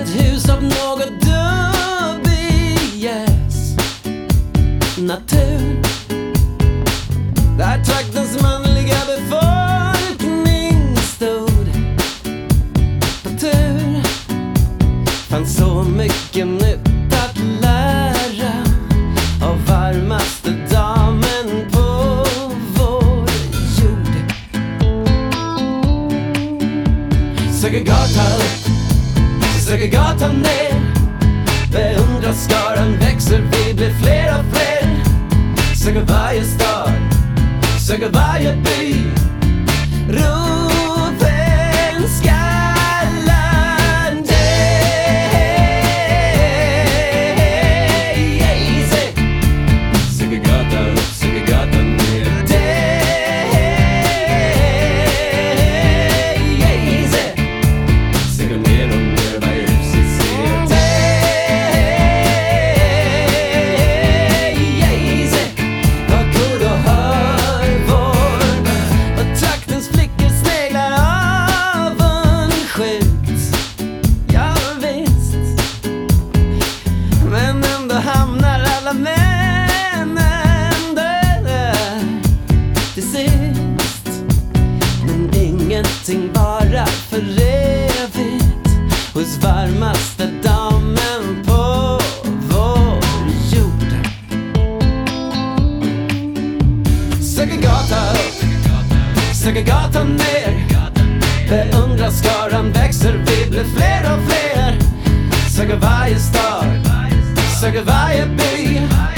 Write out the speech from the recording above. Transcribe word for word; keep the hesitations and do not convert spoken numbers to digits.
ett hus av något dubiös natur. Där traktens manliga befolkning stod på tur. Fanns så mycket nytt att lära av varmaste damen på vår jord. Söker gatan upp, söker gatan ner. Beundrar skaran växer, vi blir fler och fler. Söker varje stad, söker varje by. Ropen skallar dig. Söker gatan upp, söker gatan ner. Söker mer och mer varje hus vi ser. Var god och hör vår, och traktens flickor sneglar avundsjukt. Ja visst, men ändå hamnar alla männen där till sist. Men ingenting bara för evigt hos varmaste damen på vår jord. Söker gatan upp, söker gatan ner. Beundrar skaran växer, vi blir fler och fler. Söker varje stad, söker varje by.